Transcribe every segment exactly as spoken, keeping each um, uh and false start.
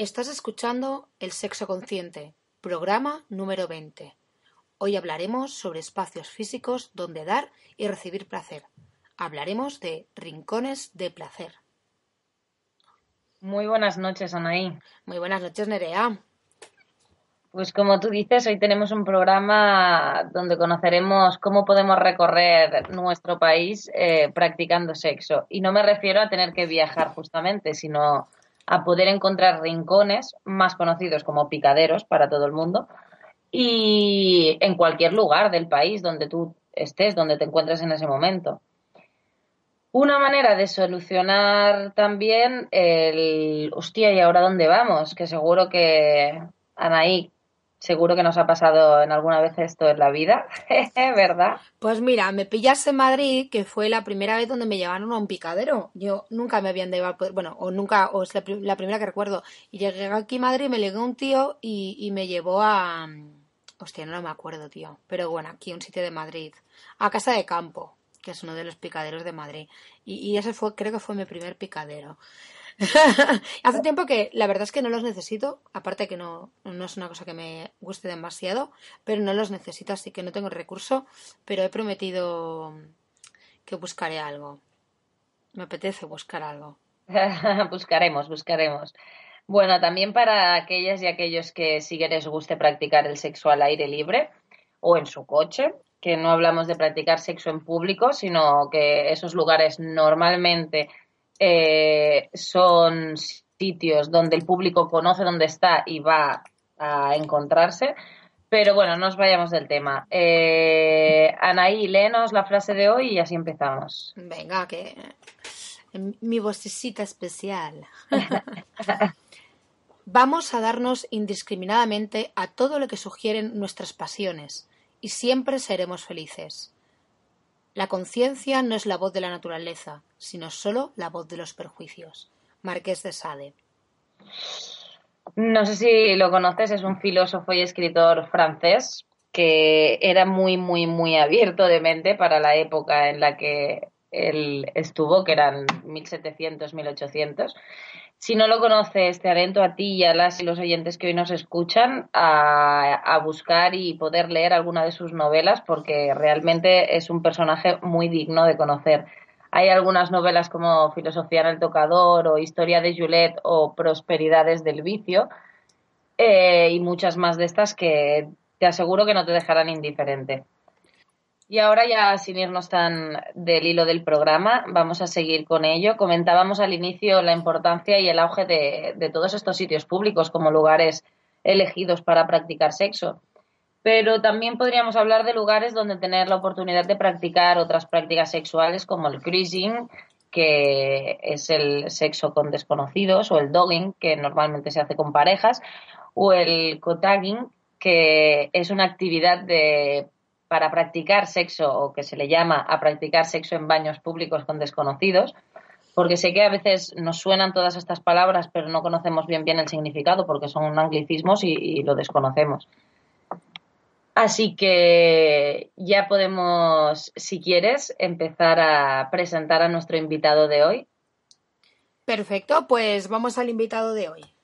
Estás escuchando El Sexo Consciente, programa número veinte. Hoy hablaremos sobre espacios físicos donde dar y recibir placer. Hablaremos de rincones de placer. Muy buenas noches, Anaí. Muy buenas noches, Nerea. Pues como tú dices, hoy tenemos un programa donde conoceremos cómo podemos recorrer nuestro país eh, practicando sexo. Y no me refiero a tener que viajar justamente, sino a poder encontrar rincones más conocidos como picaderos para todo el mundo y en cualquier lugar del país donde tú estés, donde te encuentres en ese momento. Una manera de solucionar también el, hostia, ¿y ahora dónde vamos? Que seguro que, Anaí, seguro que nos ha pasado en alguna vez esto en la vida, ¿verdad? Pues mira, me pillas en Madrid, que fue la primera vez donde me llevaron a un picadero. Yo nunca me habían llevado, bueno, o nunca, o es la, la primera que recuerdo. Y llegué aquí a Madrid, me ligó un tío y, y me llevó a... Hostia, no me acuerdo, tío. Pero bueno, aquí un sitio de Madrid. A Casa de Campo, que es uno de los picaderos de Madrid. Y, y ese fue, creo que fue mi primer picadero. Hace tiempo que la verdad es que no los necesito, aparte que no, no es una cosa que me guste demasiado, pero no los necesito, así que no tengo recurso, pero he prometido que buscaré algo. Me apetece buscar algo. Buscaremos, buscaremos. Bueno, también para aquellas y aquellos que sí que les guste practicar el sexo al aire libre o en su coche, que no hablamos de practicar sexo en público, sino que esos lugares normalmente eh, son sitios donde el público conoce dónde está y va a encontrarse. Pero bueno, no nos vayamos del tema. Eh, Anaí, léenos la frase de hoy y así empezamos. Venga, que mi vocecita especial. Vamos a darnos indiscriminadamente a todo lo que sugieren nuestras pasiones y siempre seremos felices. La conciencia no es la voz de la naturaleza, sino solo la voz de los perjuicios. Marqués de Sade. No sé si lo conoces, es un filósofo y escritor francés que era muy, muy, muy abierto de mente para la época en la que él estuvo, que eran mil setecientos, mil ochocientos. Si no lo conoces, te alento a ti y a las y los oyentes que hoy nos escuchan a, a buscar y poder leer alguna de sus novelas porque realmente es un personaje muy digno de conocer. Hay algunas novelas como Filosofía en el tocador o Historia de Juliet o Prosperidades del vicio eh, y muchas más de estas que te aseguro que no te dejarán indiferente. Y ahora ya sin irnos tan del hilo del programa, vamos a seguir con ello. Comentábamos al inicio la importancia y el auge de, de todos estos sitios públicos como lugares elegidos para practicar sexo. Pero también podríamos hablar de lugares donde tener la oportunidad de practicar otras prácticas sexuales como el cruising, que es el sexo con desconocidos, o el dogging, que normalmente se hace con parejas, o el co-tagging, que es una actividad de para practicar sexo o que se le llama a practicar sexo en baños públicos con desconocidos, porque sé que a veces nos suenan todas estas palabras pero no conocemos bien bien el significado porque son anglicismos y, y lo desconocemos. Así que ya podemos, si quieres, empezar a presentar a nuestro invitado de hoy. Perfecto, pues vamos al invitado de hoy.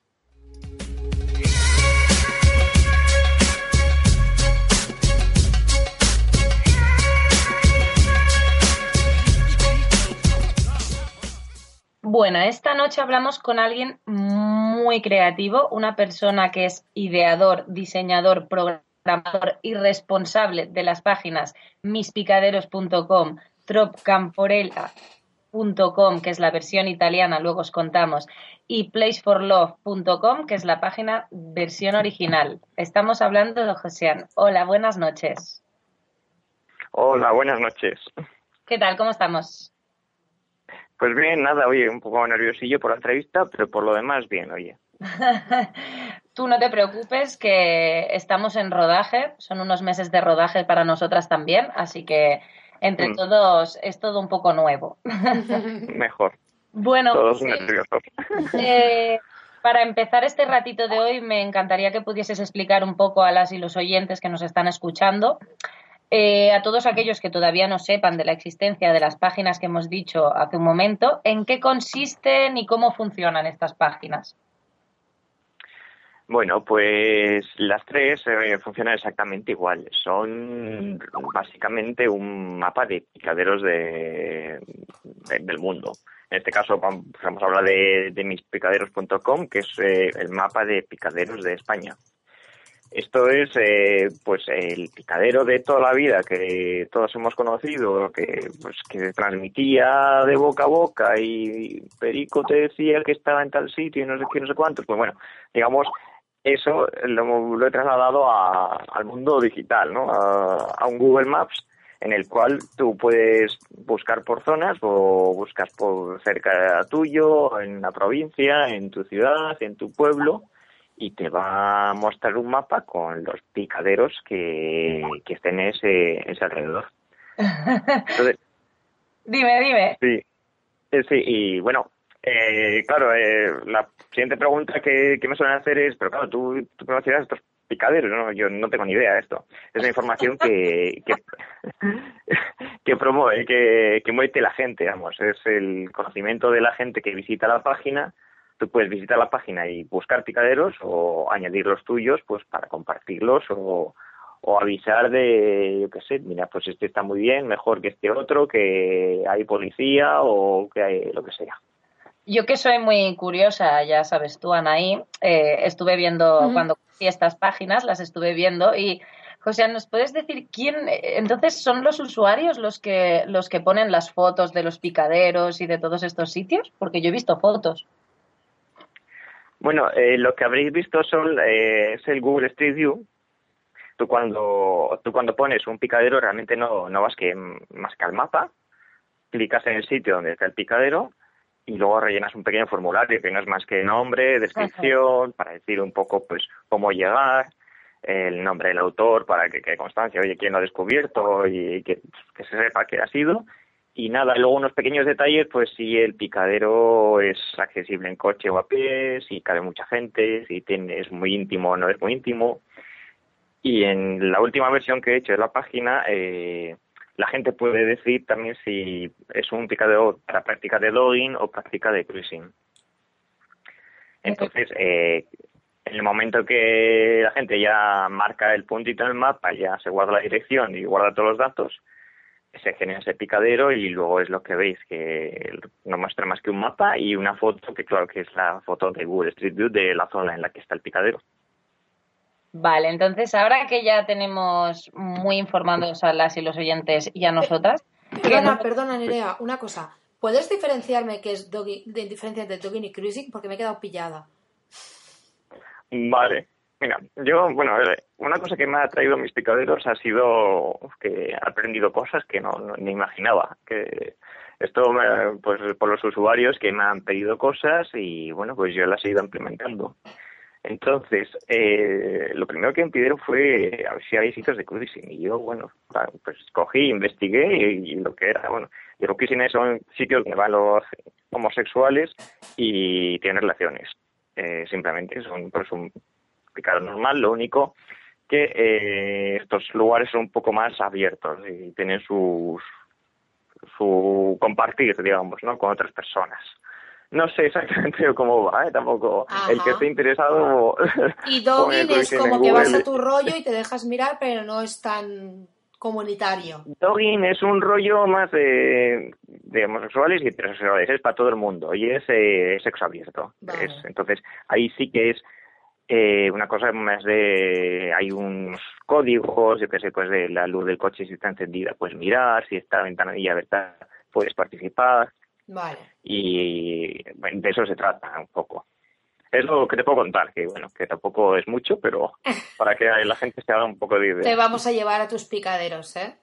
Bueno, esta noche hablamos con alguien muy creativo, una persona que es ideador, diseñador, programador y responsable de las páginas mis picaderos punto com, tropcamporella punto com, que es la versión italiana, luego os contamos, y place for love punto com, que es la página versión original. Estamos hablando de Josean. Hola, buenas noches. Hola, buenas noches. ¿Qué tal? ¿Cómo estamos? Pues bien, nada, oye, un poco nerviosillo por la entrevista, pero por lo demás bien, oye. Tú no te preocupes, que estamos en rodaje, son unos meses de rodaje para nosotras también, así que entre mm. todos es todo un poco nuevo. Mejor. Bueno, todos sí. nerviosos. Eh, para empezar este ratito de hoy, me encantaría que pudieses explicar un poco a las y los oyentes que nos están escuchando, Eh, a todos aquellos que todavía no sepan de la existencia de las páginas que hemos dicho hace un momento, ¿en qué consisten y cómo funcionan estas páginas? Bueno, pues las tres eh, funcionan exactamente igual. Son básicamente un mapa de picaderos de, de- del mundo. En este caso vam- vamos a hablar de, de mispicaderos punto com, que es eh, el mapa de picaderos de España. Esto es eh, pues el picadero de toda la vida que todos hemos conocido, que pues que se transmitía de boca a boca y Perico te decía que estaba en tal sitio y no sé qué, no sé cuántos. Pues bueno, digamos, eso lo, lo he trasladado a, al mundo digital, ¿no? A, a un Google Maps en el cual tú puedes buscar por zonas o buscas por cerca tuyo, en la provincia, en tu ciudad, en tu pueblo, y te va a mostrar un mapa con los picaderos que, que estén en ese, en ese alrededor. Entonces, Dime, dime. sí, eh, sí, y bueno, eh, claro, eh, la siguiente pregunta que, que me suelen hacer es, pero claro, tú, tú conocerás estos picaderos, ¿no? Yo no tengo ni idea de esto. Es una información que que, que promueve, que, que mueve la gente, vamos, es el conocimiento de la gente que visita la página. Tú puedes visitar la página y buscar picaderos o añadir los tuyos pues para compartirlos o, o avisar de, yo qué sé, mira, pues este está muy bien, mejor que este otro, que hay policía o que hay lo que sea. Yo que soy muy curiosa, ya sabes tú, Anaí, eh, estuve viendo, Ujú. cuando conocí estas páginas, las estuve viendo y, José, ¿nos puedes decir quién, eh, entonces son los usuarios los que, los que ponen las fotos de los picaderos y de todos estos sitios? Porque yo he visto fotos. Bueno, eh, lo que habréis visto son eh, es el Google Street View. Tú cuando tú cuando pones un picadero realmente no no vas que más que al mapa, clicas en el sitio donde está el picadero y luego rellenas un pequeño formulario que no es más que nombre, Ajá. descripción, para decir un poco pues cómo llegar, el nombre del autor para que quede constancia, oye, quién lo ha descubierto y que, que se sepa qué ha sido. Y nada, luego unos pequeños detalles, pues si el picadero es accesible en coche o a pie, si cabe mucha gente, si tiene, es muy íntimo o no es muy íntimo. Y en la última versión que he hecho de la página, eh, la gente puede decir también si es un picadero para práctica de logging o práctica de cruising. Entonces, eh, en el momento que la gente ya marca el puntito en el mapa, ya se guarda la dirección y guarda todos los datos, se genera ese picadero y luego es lo que veis, que no muestra más que un mapa y una foto, que claro que es la foto de Google Street View de la zona en la que está el picadero. Vale, entonces ahora que ya tenemos muy informados a las y los oyentes y a Pe- nosotras, que no... Perdona, perdona, Nerea, una cosa. ¿Puedes diferenciarme qué es doggy, de diferencia de dogging y cruising? Porque me he quedado pillada. Vale. Mira, yo, bueno, eh, una cosa que me ha traído mis picaderos ha sido que he aprendido cosas que no, no ni imaginaba. Que esto, me- pues, por los usuarios que me han pedido cosas y, bueno, pues yo las he ido implementando. Entonces, eh, lo primero que me pidieron fue a ver si hay sitios de cruising. Y yo, bueno, va, pues cogí, investigué y, y lo que era, bueno, y los cruising son sitios donde van los homosexuales y tienen relaciones. Eh, simplemente son pues un picado normal, lo único que eh, estos lugares son un poco más abiertos y tienen sus su compartir, digamos, ¿no? Con otras personas. No sé exactamente cómo va, ¿eh? Tampoco el que esté Ajá. interesado Y pone dogging es cruising en como que vas a Google. tu rollo y te dejas mirar, pero no es tan comunitario. Dogging es un rollo más de, de homosexuales y heterosexuales, es para todo el mundo y es eh, sexo abierto. Es, Vale. entonces, ahí sí que es eh, una cosa más de, hay unos códigos, yo qué sé, pues de la luz del coche si está encendida, pues mirar, si está la ventanilla abierta, puedes participar Vale. y bueno, de eso se trata un poco. Es lo que te puedo contar, que bueno, que tampoco es mucho, pero para que la gente se haga un poco de Te idea. vamos a llevar a tus picaderos, ¿eh?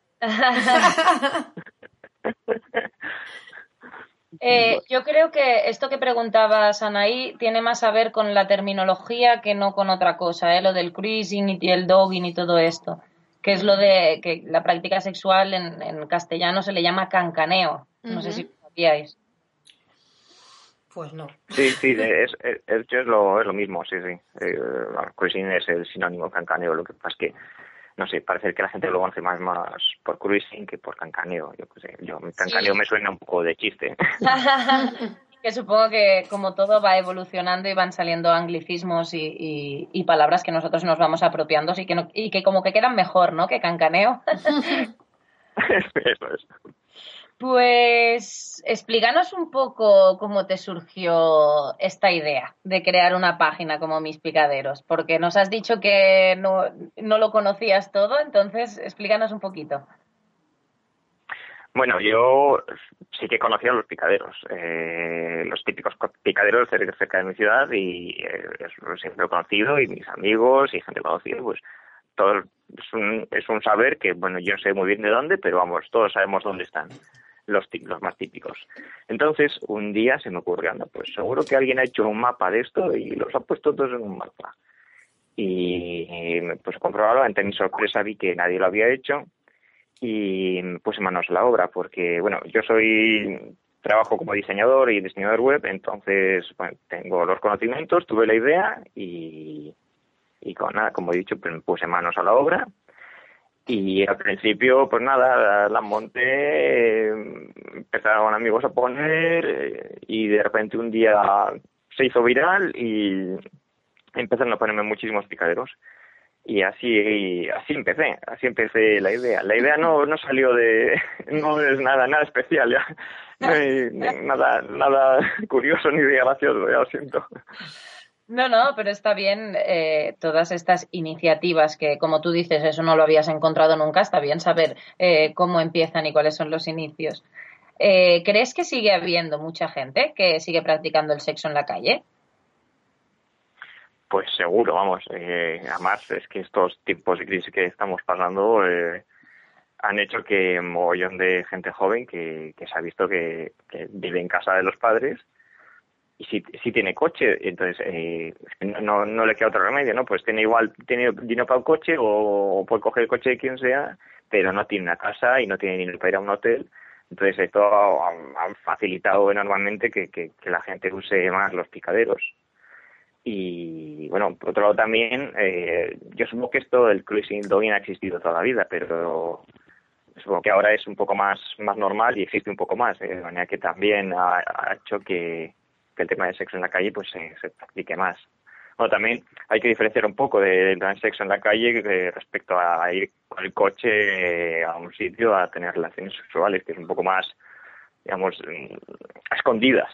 Eh, yo creo que esto que preguntabas, Anaí, tiene más a ver con la terminología que no con otra cosa, ¿eh? Lo del cruising y el dogging y todo esto, que es lo de que la práctica sexual en, en castellano se le llama cancaneo. No sé si Ujú. lo sabíais. Pues no. Sí, sí, es, es, es, es lo, es lo mismo, sí, sí. Eh, cruising es el sinónimo de cancaneo, lo que pasa es que, no sé, parece que la gente lo conoce más, más por cruising que por cancaneo. Yo qué sé, yo, cancaneo Sí. me suena un poco de chiste. Que supongo que como todo va evolucionando y van saliendo anglicismos y, y, y palabras que nosotros nos vamos apropiando y que, no, y que como que quedan mejor, ¿no? Que cancaneo. Eso es. Pues explícanos un poco cómo te surgió esta idea de crear una página como Mis Picaderos, porque nos has dicho que no, no lo conocías todo, entonces explícanos un poquito. Bueno, yo sí que conocía los picaderos, eh, los típicos picaderos cerca, cerca de mi ciudad y eh, eso siempre he conocido y mis amigos y gente conocida, pues todo es un, es un saber que, bueno, yo no sé muy bien de dónde, pero vamos, todos sabemos dónde están los, los más típicos. Entonces, un día se me ocurrió, anda, pues seguro que alguien ha hecho un mapa de esto y los ha puesto todos en un mapa. Y pues comprobarlo, ante mi sorpresa vi que nadie lo había hecho. Y puse manos a la obra porque, bueno, yo soy, trabajo como diseñador y diseñador web, entonces, bueno, tengo los conocimientos, tuve la idea y, y con nada, como he dicho, pues me puse manos a la obra y al principio, pues nada, la, la monté, empezaron amigos a poner y de repente un día se hizo viral y empezaron a ponerme muchísimos picaderos. Y así así empecé, así empecé la idea. La idea no no salió de, no es nada nada especial ya, no hay nada nada curioso ni gracioso, ya lo siento. No, no, pero está bien eh, todas estas iniciativas que, como tú dices, eso no lo habías encontrado nunca, está bien saber eh, cómo empiezan y cuáles son los inicios. Eh, ¿Crees que sigue habiendo mucha gente que sigue practicando el sexo en la calle? Pues seguro, vamos. Eh, además, es que estos tiempos de crisis que estamos pasando eh, han hecho que un mogollón de gente joven que, que se ha visto que, que vive en casa de los padres y si, si tiene coche, entonces eh, no, no le queda otro remedio, ¿no? Pues tiene igual, tiene dinero para el coche o, o puede coger el coche de quien sea, pero no tiene una casa y no tiene dinero para ir a un hotel. Entonces esto ha, ha facilitado enormemente que, que, que la gente use más los picaderos. Y bueno, por otro lado también, eh, yo supongo que esto del cruising dogging ha existido toda la vida, pero supongo que ahora es un poco más más normal y existe un poco más, eh, de manera que también ha, ha hecho que, que el tema del sexo en la calle pues se, se practique más. Bueno, también hay que diferenciar un poco del de, de sexo en la calle eh, respecto a ir con el coche eh, a un sitio a tener relaciones sexuales, que es un poco más, digamos, a escondidas.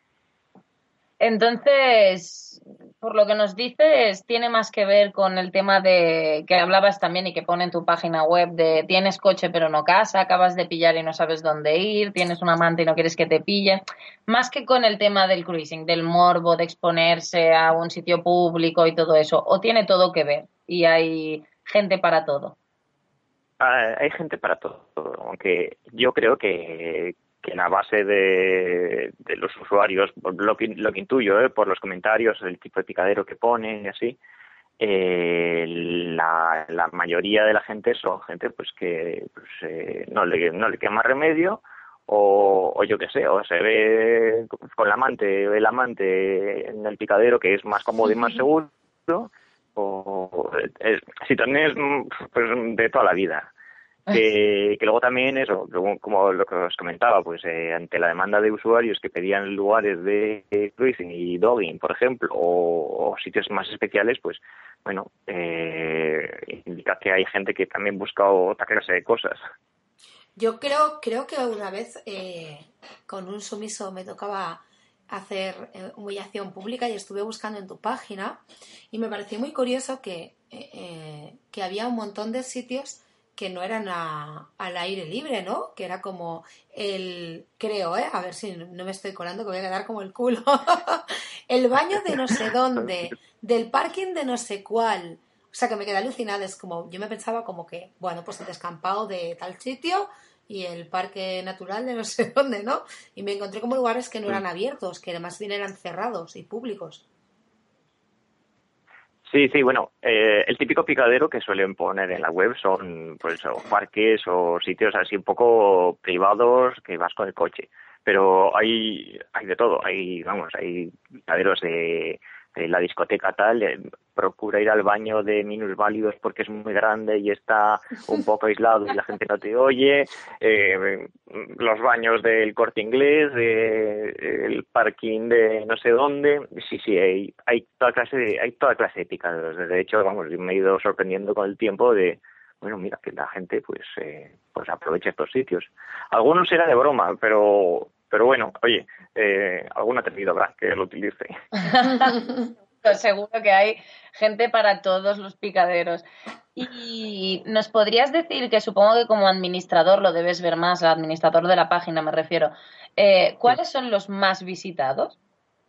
Entonces, por lo que nos dices, tiene más que ver con el tema de que hablabas también y que pone en tu página web de tienes coche pero no casa, acabas de pillar y no sabes dónde ir, tienes un amante y no quieres que te pille, más que con el tema del cruising, del morbo, de exponerse a un sitio público y todo eso, o tiene todo que ver y hay gente para todo. Ah, hay gente para todo, aunque yo creo que que en la base de, de los usuarios, lo que, lo que intuyo, ¿eh? Por los comentarios, el tipo de picadero que ponen y así, eh, la, la mayoría de la gente son gente pues que pues, eh, no le no le queda más remedio o, o yo qué sé, o se ve con la amante, el amante en el picadero que es más cómodo y más seguro, o eh, situaciones pues, de toda la vida. Que, que luego también eso, como lo que os comentaba, pues eh, ante la demanda de usuarios que pedían lugares de eh, cruising y dogging, por ejemplo, o, o sitios más especiales, pues bueno, eh, indica que hay gente que también busca otra clase de cosas. Yo creo, creo que una vez eh, con un sumiso me tocaba hacer eh, humillación pública y estuve buscando en tu página y me pareció muy curioso que, eh, que había un montón de sitios que no eran a, al aire libre, ¿no? Que era como el, creo, ¿eh? A ver si no me estoy colando que voy a quedar como el culo. El baño de no sé dónde, del parking de no sé cuál. O sea, que me quedé alucinada. Es como, yo me pensaba como que, bueno, pues el descampado de tal sitio y el parque natural de no sé dónde, ¿no? Y me encontré como lugares que no eran abiertos, que más bien eran cerrados y públicos. Sí, sí, bueno, eh, el típico picadero que suelen poner en la web son pues o parques o sitios así un poco privados que vas con el coche. Pero hay hay de todo, hay, vamos, hay picaderos de, eh, la discoteca tal, eh, procura ir al baño de minusválidos porque es muy grande y está un poco aislado y la gente no te oye, eh, los baños del Corte Inglés, eh, el parking de no sé dónde, sí, sí, hay, hay toda clase de, hay toda clase de picaderos. De hecho, vamos, yo me he ido sorprendiendo con el tiempo de, bueno, mira, que la gente pues eh, pues aprovecha estos sitios. Algunos era de broma, pero pero bueno, oye, eh, algún atrevido habrá que lo utilice. Seguro que hay gente para todos los picaderos. Y nos podrías decir, que supongo que como administrador lo debes ver más, administrador de la página me refiero, eh, ¿cuáles son los más visitados?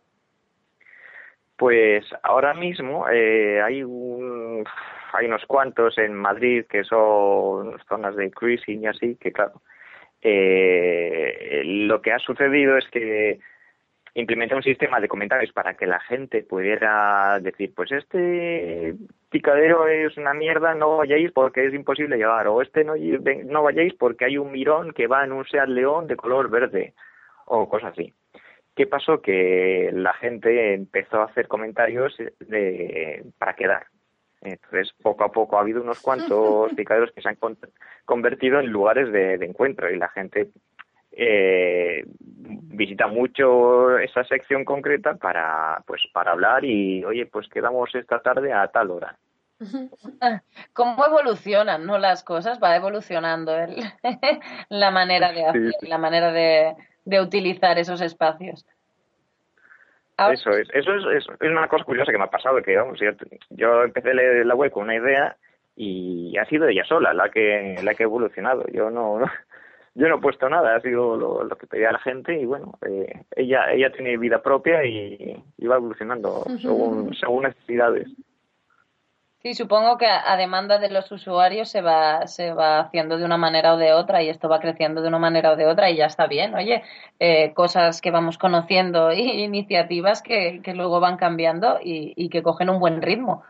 Pues ahora mismo eh, hay un hay unos cuantos en Madrid que son zonas de cruising y así, que claro, eh, lo que ha sucedido es que implementé un sistema de comentarios para que la gente pudiera decir, pues este picadero es una mierda, no vayáis porque es imposible llegar, o este no, no vayáis porque hay un mirón que va en un Seat León de color verde, o cosas así. ¿Qué pasó? Que la gente empezó a hacer comentarios de, para quedar. Entonces, poco a poco ha habido unos cuantos picaderos que se han con, convertido en lugares de, de encuentro y la gente eh, visita mucho esa sección concreta para, pues, para hablar y, oye, pues quedamos esta tarde a tal hora. ¿Cómo evolucionan, no, las cosas? Va evolucionando el, la manera de hacer, Sí. la manera de, de utilizar esos espacios. Ahora, eso es, eso es, eso es una cosa curiosa que me ha pasado, que vamos, yo, yo empecé a leer la web con una idea y ha sido ella sola la que la que ha evolucionado. Yo no, no yo no he puesto nada, ha sido lo, lo que pedía la gente y bueno, eh, ella ella tiene vida propia y, y va evolucionando según según necesidades. Sí, supongo que a, a demanda de los usuarios se va, se va haciendo de una manera o de otra y esto va creciendo de una manera o de otra y ya está bien. Oye, eh, cosas que vamos conociendo y iniciativas que, que luego van cambiando y, y que cogen un buen ritmo.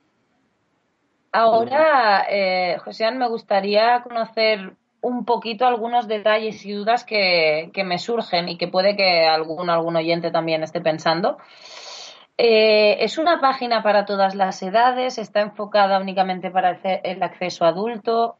Ahora, eh, Josean, me gustaría conocer un poquito algunos detalles y dudas que, que me surgen y que puede que algún, algún oyente también esté pensando. Eh, ¿es una página para todas las edades? ¿Está enfocada únicamente para el, el acceso adulto?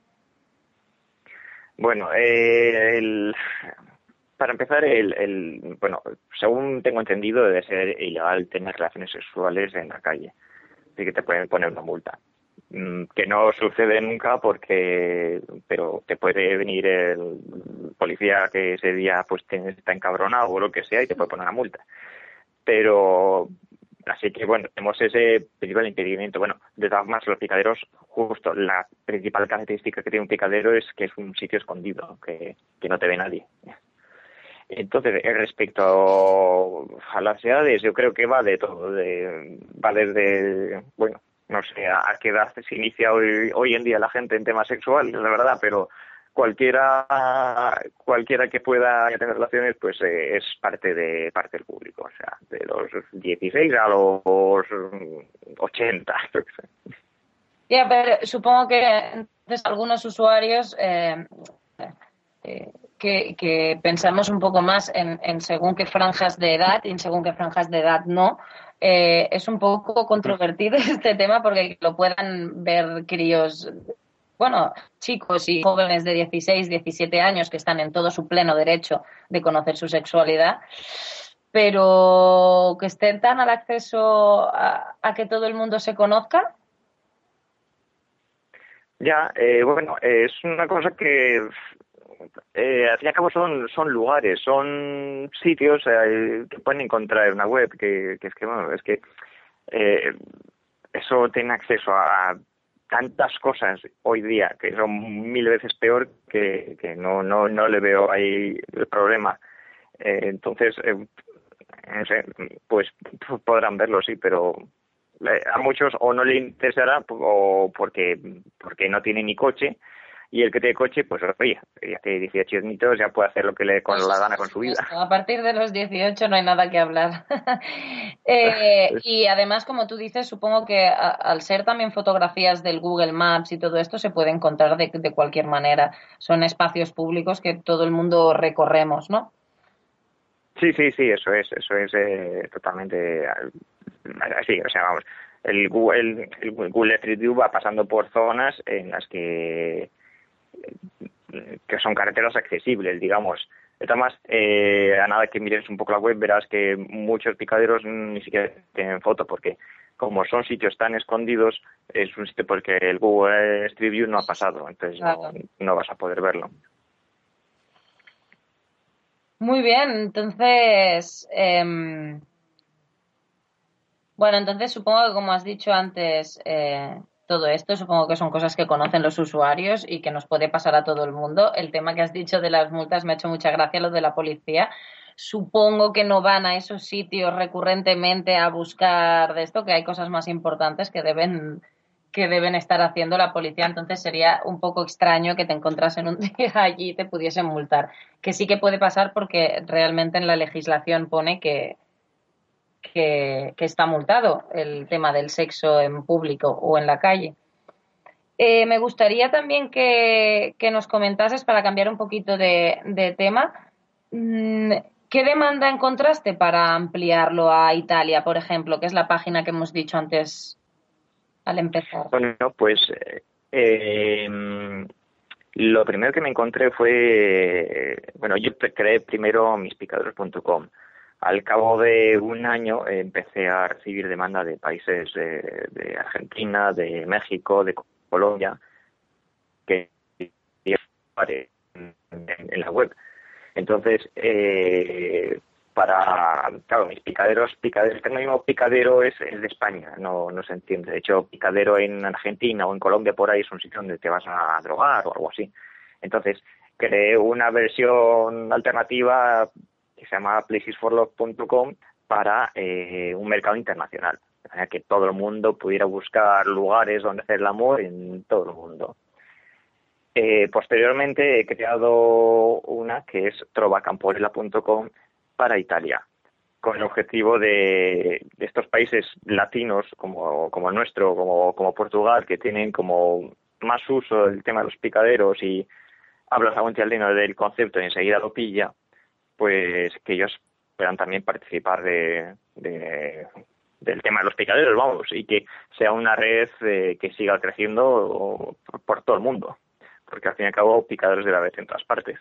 Bueno, eh, el, para empezar, el, el, bueno, según tengo entendido, debe ser ilegal tener relaciones sexuales en la calle. Así que te pueden poner una multa. Que no sucede nunca porque, pero te puede venir el policía que ese día pues te, está encabronado o lo que sea y te puede poner una multa. Pero así que bueno, tenemos ese principal impedimento. Bueno, de todas formas, los picaderos, justo la principal característica que tiene un picadero es que es un sitio escondido, que, que no te ve nadie. Entonces, respecto a las edades, yo creo que va de todo, de, va desde, bueno, no sé a qué edad se inicia hoy, hoy en día la gente en temas sexuales, la verdad, pero cualquiera cualquiera que pueda tener relaciones pues eh, es parte de parte del público, o sea, de los dieciséis a los ochenta. Ya, pero supongo que entonces algunos usuarios eh, eh, que, que pensamos un poco más en, en según qué franjas de edad y en según qué franjas de edad no. Eh, es un poco controvertido este tema porque lo puedan ver críos, bueno, chicos y jóvenes de dieciséis, diecisiete años que están en todo su pleno derecho de conocer su sexualidad, pero que estén tan al acceso a, a que todo el mundo se conozca. Ya, eh, bueno, eh, es una cosa que eh, al fin y al cabo son, son lugares, son sitios eh, que pueden encontrar en una web, que, que es que, bueno, es que eh, eso tiene acceso a tantas cosas hoy día que son mil veces peor que, que no, no, no le veo ahí el problema. Eh, entonces, eh, no sé, pues podrán verlo, sí, pero a muchos o no le interesará o porque porque no tiene ni coche y el que tiene coche, pues oye, ya tiene dieciocho añitos, ya puede hacer lo que le dé con la gana con su vida. A partir de los dieciocho no hay nada que hablar. eh, y además, como tú dices, supongo que a, al ser también fotografías del Google Maps y todo esto, se puede encontrar de, de cualquier manera. Son espacios públicos que todo el mundo recorremos, ¿no? Sí, sí, sí, eso es, eso es eh, totalmente. así, o sea, vamos, el Google, el, el Google Street View va pasando por zonas en las que que son carreteras accesibles, digamos. Además, eh, a nada que mires un poco la web, verás que muchos picaderos ni siquiera tienen foto, porque como son sitios tan escondidos, es un sitio porque el Google Street View no ha pasado, entonces Claro. no, no vas a poder verlo. Muy bien, entonces, em, bueno, entonces supongo que como has dicho antes, eh, todo esto supongo que son cosas que conocen los usuarios y que nos puede pasar a todo el mundo. El tema que has dicho de las multas me ha hecho mucha gracia, lo de la policía. Supongo que no van a esos sitios recurrentemente a buscar de esto, que hay cosas más importantes que deben que deben estar haciendo la policía, entonces sería un poco extraño que te encontrasen un día allí y te pudiesen multar. Que sí que puede pasar porque realmente en la legislación pone que que, que está multado el tema del sexo en público o en la calle. Eh, me gustaría también que, que, nos comentases, para cambiar un poquito de, de tema, ¿qué demanda encontraste para ampliarlo a Italia, por ejemplo, que es la página que hemos dicho antes al empezar? Bueno, pues eh, lo primero que me encontré fue, bueno, yo creé primero mispicaderos punto com. Al cabo de un año eh, empecé a recibir demanda de países de, de Argentina, de México, de Colombia, que en, en la web. Entonces, eh, para, claro, mis picaderos, picaderos, el mismo picadero es, es de España, no, no se entiende. De hecho, picadero en Argentina o en Colombia por ahí es un sitio donde te vas a drogar o algo así. Entonces, creé una versión alternativa que se llama places for love punto com para eh, un mercado internacional, para que todo el mundo pudiera buscar lugares donde hacer el amor en todo el mundo. Eh, posteriormente he creado una que es trovacamporella punto com para Italia, con el objetivo de, de estos países latinos como, como el nuestro, como, como Portugal, que tienen como más uso del tema de los picaderos y hablas algún italiano del concepto y enseguida lo pilla, pues que ellos puedan también participar de, de, del tema de los picaderos, vamos, y que sea una red eh, que siga creciendo por, por todo el mundo, porque al fin y al cabo picaderos debe haber en todas partes.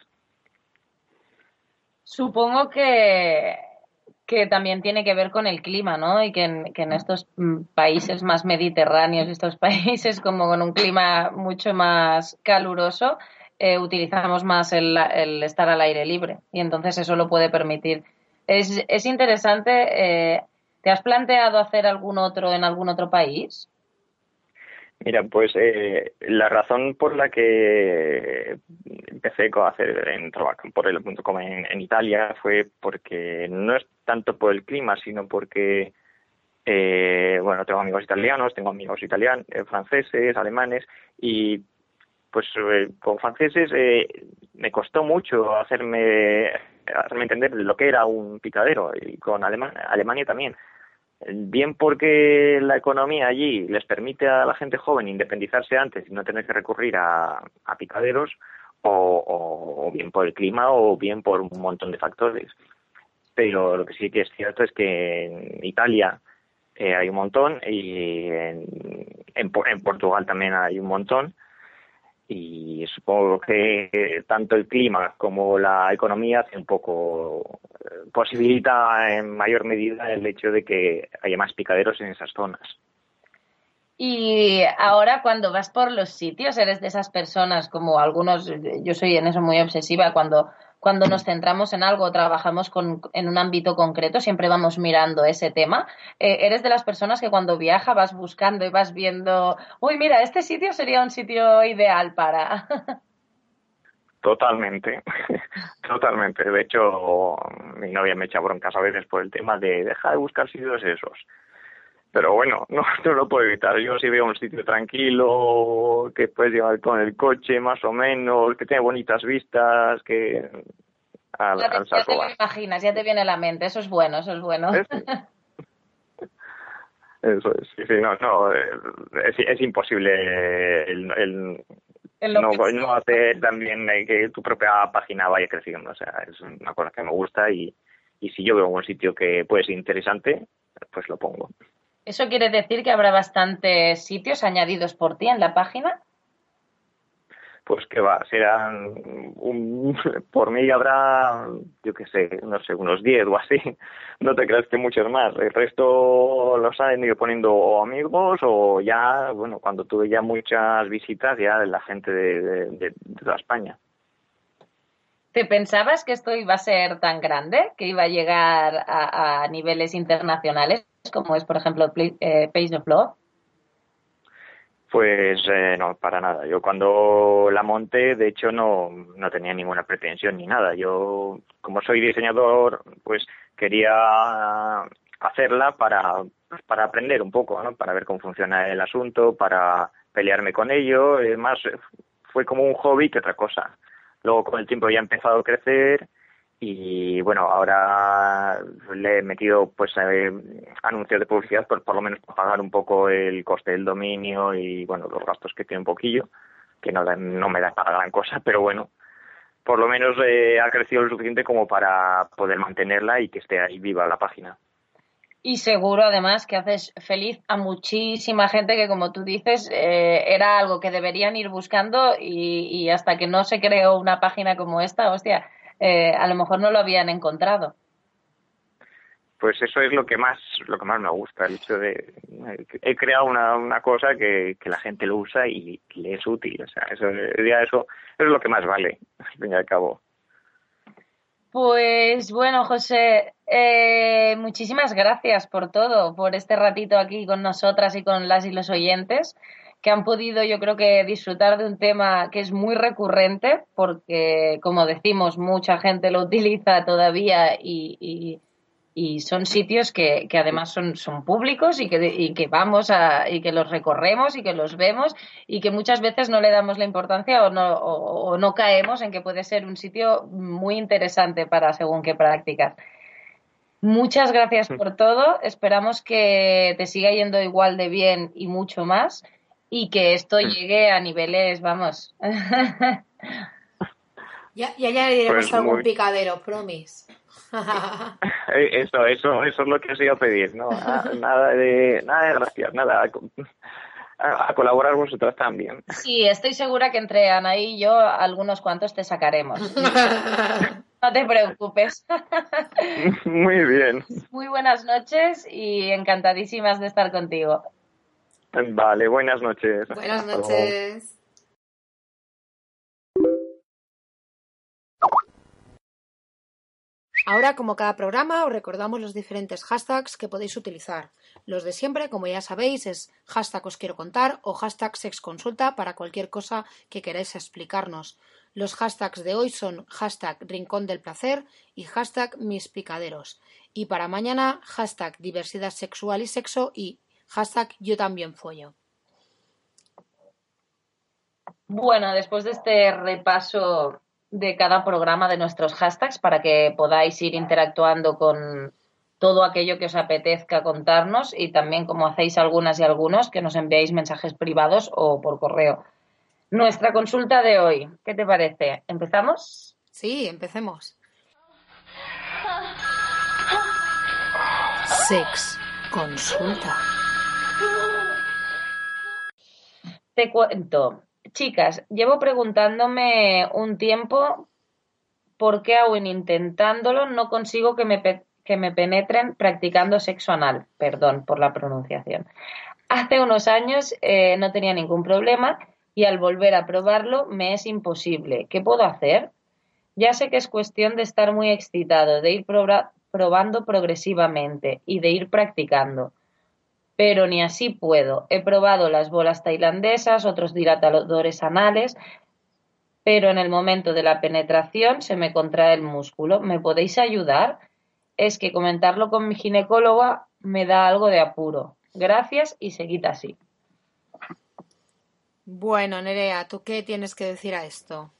Supongo que, que también tiene que ver con el clima, ¿no? Y que en, que en estos países más mediterráneos, estos países como con un clima mucho más caluroso, eh, utilizamos más el, el estar al aire libre y entonces eso lo puede permitir. Es, es interesante. Eh, ¿te has planteado hacer algún otro en algún otro país? Mira, pues eh, la razón por la que empecé a hacer en trovacamporella punto com en, en Italia fue porque no es tanto por el clima, sino porque eh, bueno, tengo amigos italianos, tengo amigos italianos, eh, franceses, alemanes, y pues eh, con franceses eh, me costó mucho hacerme hacerme entender lo que era un picadero, y con Alema- Alemania también. Bien porque la economía allí les permite a la gente joven independizarse antes y no tener que recurrir a, a picaderos, o, o, o bien por el clima o bien por un montón de factores. Pero lo que sí que es cierto es que en Italia eh, hay un montón y en, en, en Portugal también hay un montón. Y supongo que tanto el clima como la economía hace un poco posibilita en mayor medida el hecho de que haya más picaderos en esas zonas. Y ahora cuando vas por los sitios, eres de esas personas como algunos, yo soy en eso muy obsesiva, cuando, cuando nos centramos en algo, trabajamos con, en un ámbito concreto, siempre vamos mirando ese tema. Eh, eres de las personas que cuando viaja vas buscando y vas viendo, uy, mira, este sitio sería un sitio ideal para... Totalmente, totalmente. De hecho, mi novia me echa broncas a veces por el tema de deja de buscar sitios esos. Pero bueno, no, no lo puedo evitar. Yo si veo un sitio tranquilo, que puedes llevar con el coche más o menos, que tiene bonitas vistas, que al, Ya te, al ya te lo vas. imaginas, ya te viene a la mente, eso es bueno, eso es bueno. ¿Ves? Eso es, sí, sí, no, no, es, es imposible el, el no, no hacer también que tu propia página vaya creciendo, o sea, es una cosa que me gusta y, y si yo veo un sitio que puede ser interesante, pues lo pongo. ¿Eso quiere decir que habrá bastantes sitios añadidos por ti en la página? Pues que va, serán un, por mí habrá, yo qué sé, no sé, unos diez o así. No te creas que muchos más. El resto los han ido poniendo o amigos o ya, bueno, cuando tuve ya muchas visitas, ya la gente de, de, de, de toda España. ¿Te pensabas que esto iba a ser tan grande, que iba a llegar a, a niveles internacionales, como es, por ejemplo, eh, Page of Love? Pues eh, no, para nada. Yo cuando la monté, de hecho, no, no tenía ninguna pretensión ni nada. Yo, como soy diseñador, pues quería hacerla para, pues, para aprender un poco, ¿no? Para ver cómo funciona el asunto, para pelearme con ello. Además, fue como un hobby que otra cosa. Luego, con el tiempo ya ha empezado a crecer y, bueno, ahora le he metido, pues, eh, anuncios de publicidad, por, por lo menos para pagar un poco el coste del dominio y, bueno, los gastos que tiene un poquillo, que no, no me da para gran cosa, pero bueno, por lo menos eh, ha crecido lo suficiente como para poder mantenerla y que esté ahí viva la página. Y seguro, además, que haces feliz a muchísima gente que, como tú dices, eh, era algo que deberían ir buscando y, y hasta que no se creó una página como esta, hostia, eh, a lo mejor no lo habían encontrado. Pues eso es lo que más lo que más me gusta, el hecho de he creado una, una cosa que, que la gente lo usa y le es útil, o sea, eso ya eso, eso es lo que más vale, al fin y al cabo. Pues bueno, José, eh, muchísimas gracias por todo, por este ratito aquí con nosotras y con las y los oyentes que han podido, yo creo que, disfrutar de un tema que es muy recurrente porque, como decimos, mucha gente lo utiliza todavía y, y, y son sitios que, que además son, son públicos y que, y que vamos a, y que los recorremos y que los vemos y que muchas veces no le damos la importancia o no, o, o no caemos en que puede ser un sitio muy interesante para según qué prácticas. Muchas gracias por todo. Esperamos que te siga yendo igual de bien y mucho más y que esto llegue a niveles, vamos. Ya, ya añadiremos Pues algún muy... picadero, promise. Eso, eso, eso es lo que os iba a pedir, ¿no? Nada de, nada de gracias, nada. A, a colaborar vosotras también. Sí, estoy segura que entre Ana y yo algunos cuantos te sacaremos. No te preocupes. Muy bien. Muy buenas noches y encantadísimas de estar contigo. Vale, buenas noches. Buenas noches. Ahora, como cada programa, os recordamos los diferentes hashtags que podéis utilizar. Los de siempre, como ya sabéis, es hashtag os quiero contar o hashtag sexconsulta para cualquier cosa que queráis explicarnos. Los hashtags de hoy son hashtag rincón del placer y hashtag mis picaderos. Y para mañana, hashtag diversidad sexual y sexo y hashtag yo también follo. Bueno, después de este repaso de cada programa de nuestros hashtags para que podáis ir interactuando con todo aquello que os apetezca contarnos y también, como hacéis algunas y algunos, que nos enviáis mensajes privados o por correo. Nuestra consulta de hoy, ¿qué te parece? ¿Empezamos? Sí, empecemos. Sex consulta. Te cuento. Chicas, llevo preguntándome un tiempo por qué aún intentándolo no consigo que me, pe- que me penetren practicando sexo anal. Perdón por la pronunciación. Hace unos años eh, no tenía ningún problema y al volver a probarlo me es imposible. ¿Qué puedo hacer? Ya sé que es cuestión de estar muy excitado, de ir proba- probando progresivamente y de ir practicando. Pero ni así puedo. He probado las bolas tailandesas, otros dilatadores anales, pero en el momento de la penetración se me contrae el músculo. ¿Me podéis ayudar? Es que comentarlo con mi ginecóloga me da algo de apuro. Gracias y seguid así. Bueno, Nerea, ¿tú qué tienes que decir a esto?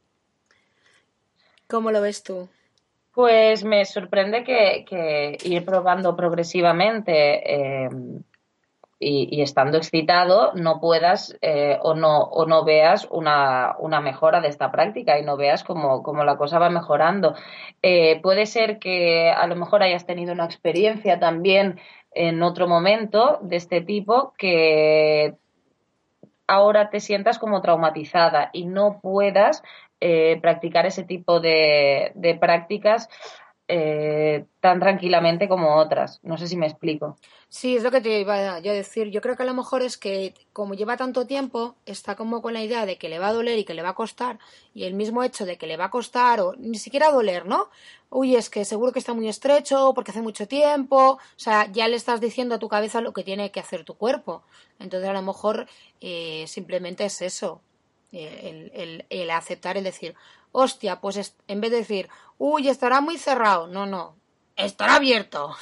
¿Cómo lo ves tú? Pues me sorprende que, que ir probando progresivamente eh, y, y estando excitado no puedas eh, o no o no veas una, una mejora de esta práctica y no veas cómo, cómo la cosa va mejorando. Eh, puede ser que a lo mejor hayas tenido una experiencia también en otro momento de este tipo que ahora te sientas como traumatizada y no puedas eh, practicar ese tipo de, de prácticas eh, tan tranquilamente como otras. No sé si me explico. Sí, es lo que te iba yo a decir. Yo creo que a lo mejor es que como lleva tanto tiempo, está como con la idea de que le va a doler y que le va a costar, y el mismo hecho de que le va a costar, o ni siquiera doler, ¿no? Uy, es que seguro que está muy estrecho porque hace mucho tiempo, o sea, ya le estás diciendo a tu cabeza lo que tiene que hacer tu cuerpo. Entonces a lo mejor eh, simplemente es eso, eh, el, el, el aceptar, el decir, hostia, pues es, en vez de decir, uy, estará muy cerrado, no, no, estará abierto.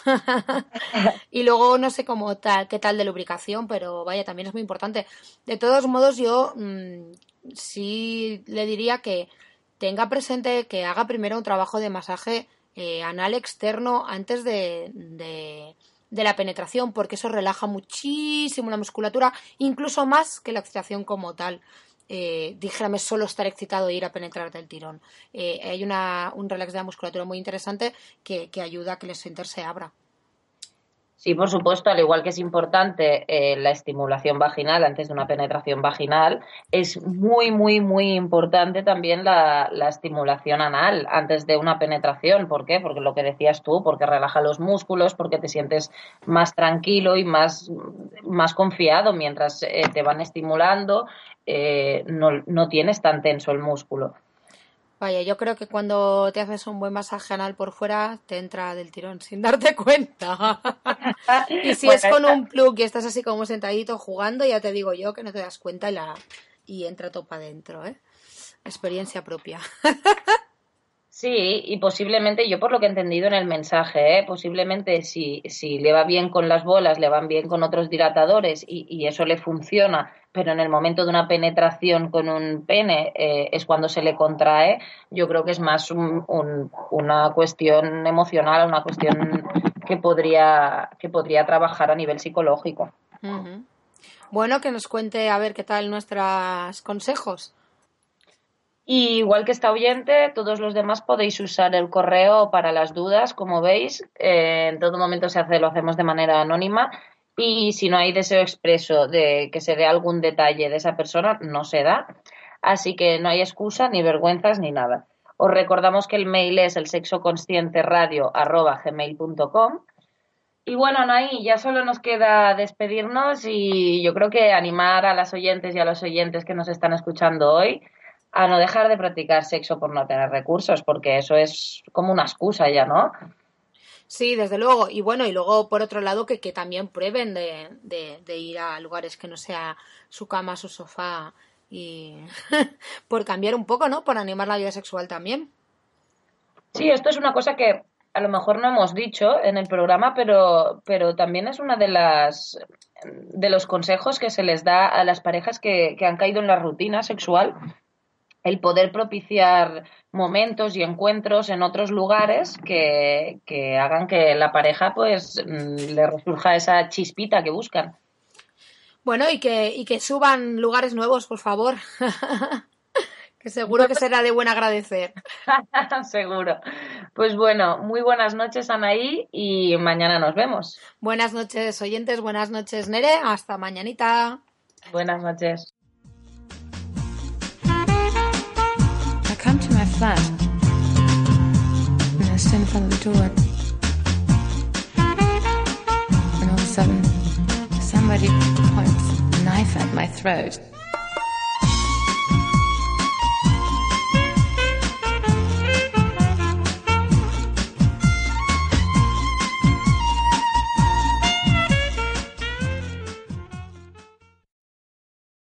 Y luego no sé cómo tal, qué tal de lubricación, pero vaya, también es muy importante. De todos modos, yo mmm, sí le diría que tenga presente que haga primero un trabajo de masaje eh, anal externo antes de, de, de la penetración, porque eso relaja muchísimo la musculatura, incluso más que la excitación como tal. Eh, dijérame solo estar excitado e ir a penetrar del tirón. Eh, hay una, un relax de la musculatura muy interesante que, que ayuda a que el esfínter se abra. Sí, por supuesto, al igual que es importante eh, la estimulación vaginal antes de una penetración vaginal, es muy, muy, muy importante también la, la estimulación anal antes de una penetración. ¿Por qué? Porque lo que decías tú, porque relaja los músculos, porque te sientes más tranquilo y más, más confiado mientras eh, te van estimulando, eh, no, no tienes tan tenso el músculo. Vaya, yo creo que cuando te haces un buen masaje anal por fuera, te entra del tirón sin darte cuenta. Y si bueno, es con un plug y estás así como sentadito jugando, ya te digo yo que no te das cuenta y, la, y entra todo para adentro, ¿eh? Experiencia propia. Sí, y posiblemente, yo por lo que he entendido en el mensaje, ¿eh? posiblemente si, si le va bien con las bolas, le van bien con otros dilatadores y, y eso le funciona, pero en el momento de una penetración con un pene eh, es cuando se le contrae, yo creo que es más un, un, una cuestión emocional, una cuestión que podría, que podría trabajar a nivel psicológico. Uh-huh. Bueno, que nos cuente a ver qué tal nuestros consejos. Y igual que esta oyente, todos los demás podéis usar el correo para las dudas, como veis, eh, en todo momento se hace, lo hacemos de manera anónima y si no hay deseo expreso de que se dé algún detalle de esa persona, no se da, así que no hay excusa, ni vergüenzas, ni nada. Os recordamos que el mail es el sexoconscienteradio arroba gmail punto com. Y bueno, Anaí, ya solo nos queda despedirnos y yo creo que animar a las oyentes y a los oyentes que nos están escuchando hoy a no dejar de practicar sexo por no tener recursos, porque eso es como una excusa ya, ¿no? Sí, desde luego. Y bueno, y luego por otro lado que, que también prueben de, de, de ir a lugares que no sea su cama, su sofá y por cambiar un poco, ¿no? Por animar la vida sexual también. Sí, esto es una cosa que a lo mejor no hemos dicho en el programa, pero, pero también es una de las de los consejos que se les da a las parejas que, que han caído en la rutina sexual, el poder propiciar momentos y encuentros en otros lugares que, que hagan que la pareja pues le resurja esa chispita que buscan. Bueno, y que, y que suban lugares nuevos, por favor. Que seguro que será de buen agradecer. Seguro. Pues bueno, muy buenas noches, Anaí, y mañana nos vemos. Buenas noches, oyentes, buenas noches, Nere. Hasta mañanita. Buenas noches. I come to my flat and I stand in front of the door and all of a sudden somebody points a knife at my throat.